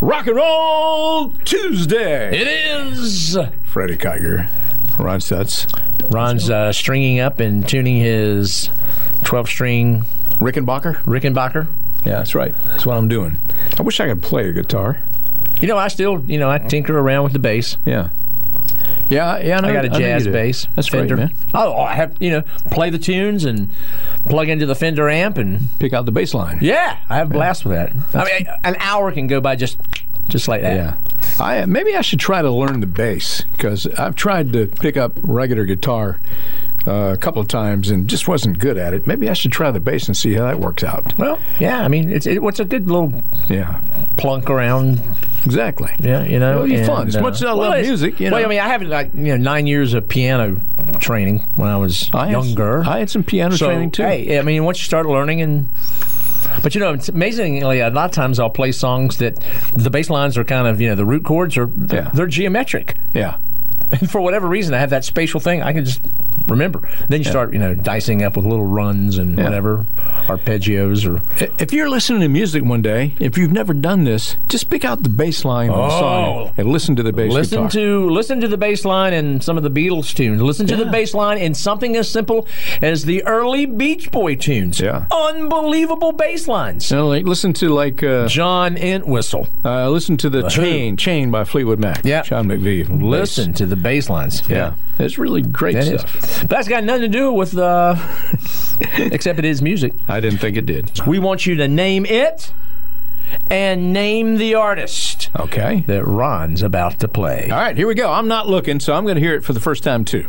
Rock and Roll Tuesday. It is. Freddie Kiger, Ron Stutz. Ron's stringing up and tuning his 12-string Rickenbacker. Yeah, that's right. That's what I'm doing. I wish I could play a guitar. I tinker around with the bass. Yeah. Yeah. I got a jazz bass. That's Fender. great, man. I have, play the tunes and plug into the Fender amp and pick out the bass line. Yeah, I have a blast with that. I mean, an hour can go by just like that. Yeah. Maybe I should try to learn the bass, because I've tried to pick up regular guitar a couple of times and just wasn't good at it. Maybe I should try the bass and see how that works out. Well, yeah, I mean, it's a good little plunk around. Exactly. Yeah, it'll be fun. As much as I love music, Well, I mean, I have 9 years of piano training when I was younger. I had some piano training too. Hey, I mean, once you start learning But it's amazingly, a lot of times I'll play songs that the bass lines are kind of, the root chords are they're geometric. Yeah. And for whatever reason, I have that spatial thing. I can just remember. Then you start, dicing up with little runs and whatever, arpeggios. Or if you're listening to music one day, if you've never done this, just pick out the bass line on the song and listen to the bass guitar. Listen to the bass line in some of the Beatles tunes. Listen to the bass line in something as simple as the early Beach Boy tunes. Yeah. Unbelievable bass lines. Listen to John Entwistle. Listen to the Chain by Fleetwood Mac. Yeah. John McVie. Listen to the bass lines. Yeah. It's really great stuff. But that's got nothing to do with except it is music. I didn't think it did. We want you to name it and name the artist. Okay. That Ron's about to play. All right, here we go. I'm not looking, so I'm going to hear it for the first time too.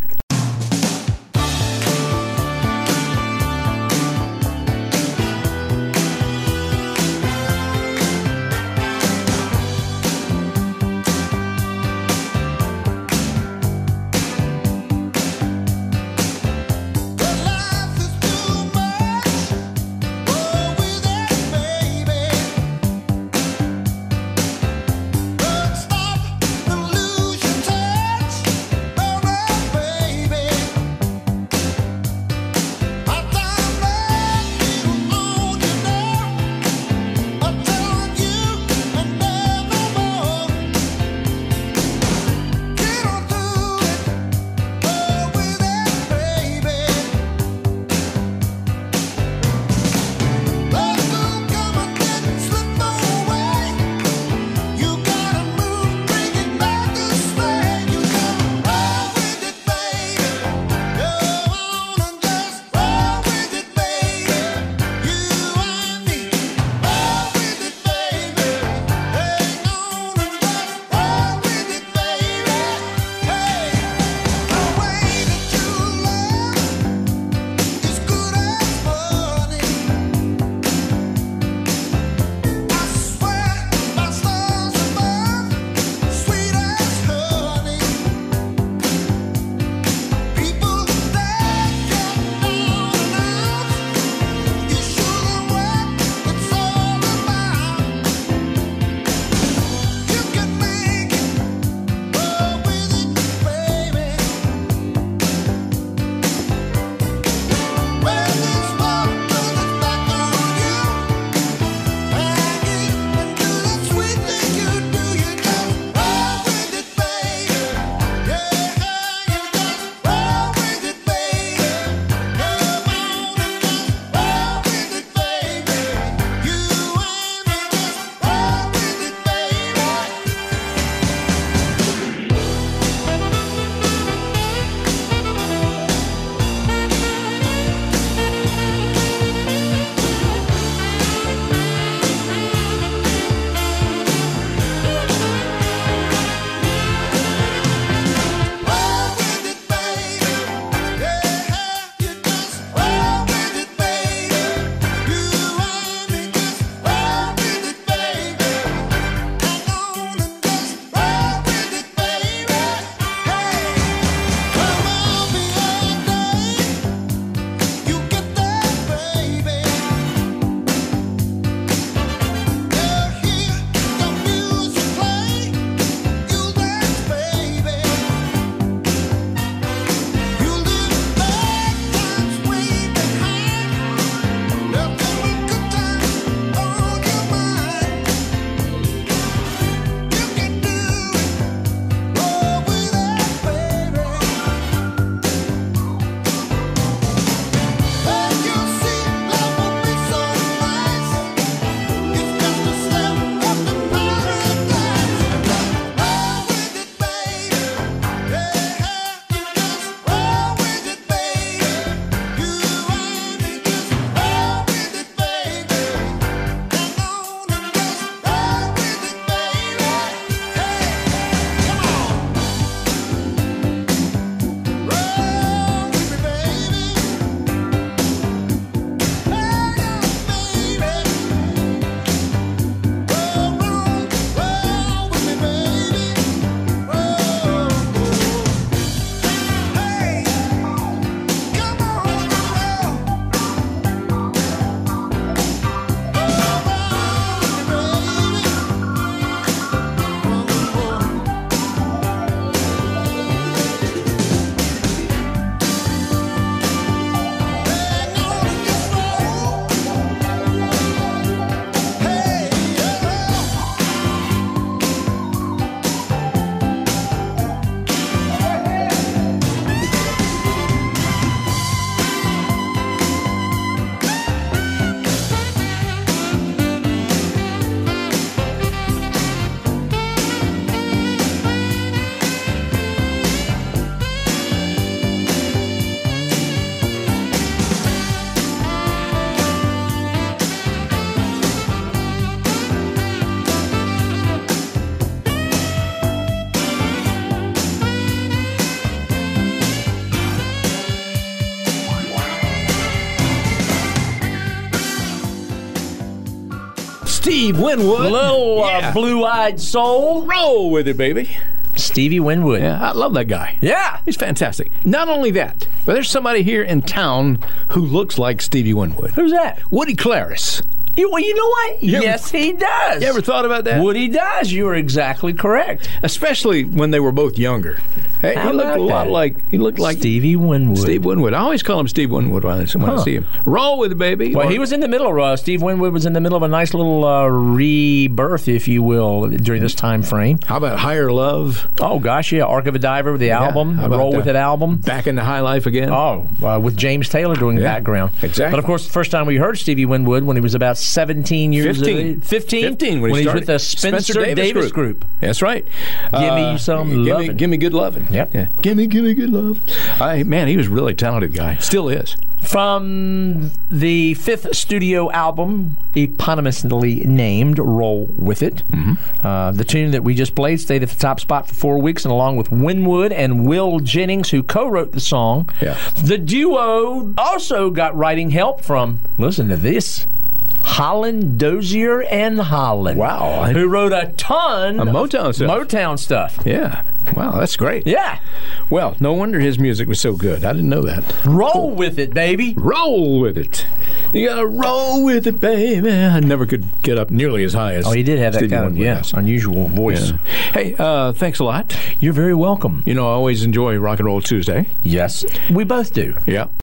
Steve Winwood. Little blue-eyed soul. Roll with it, baby. Stevie Winwood. Yeah, I love that guy. Yeah. He's fantastic. Not only that, but there's somebody here in town who looks like Stevie Winwood. Who's that? Woody Claris. You know what? Yes, he does. You ever thought about that? Woody does. You are exactly correct. Especially when they were both younger. Hey, he looked a lot like Stevie Winwood. Steve Winwood. I always call him Steve Winwood when I see him. Roll with it, baby. Well, he was in the middle. Steve Winwood was in the middle of a nice little rebirth, if you will, during this time frame. How about Higher Love? Oh, gosh, yeah. Arc of a Diver, the album. The Roll With It album. Back into High Life again. Oh, with James Taylor doing the background. Exactly. But, of course, the first time we heard Stevie Winwood when he was about 17 years 15 when he was with the Spencer Davis Group. That's right. Give me some lovin'. Give me good lovin'. Yep. Yeah. Give me good lovin'. Man, he was a really talented guy. Still is. From the fifth studio album, eponymously named Roll With It, the tune that we just played stayed at the top spot for 4 weeks, and along with Winwood and Will Jennings, who co-wrote the song, the duo also got writing help from, listen to this, Holland, Dozier, and Holland. Wow. Who wrote a ton of Motown stuff. Yeah. Wow, that's great. Yeah. Well, no wonder his music was so good. I didn't know that. Roll with it, baby. Roll with it. You gotta roll with it, baby. I never could get up nearly as high as he did have that Stevie kind of unusual voice. Yeah. Hey, thanks a lot. You're very welcome. You know, I always enjoy Rock and Roll Tuesday. Yes, we both do. Yeah.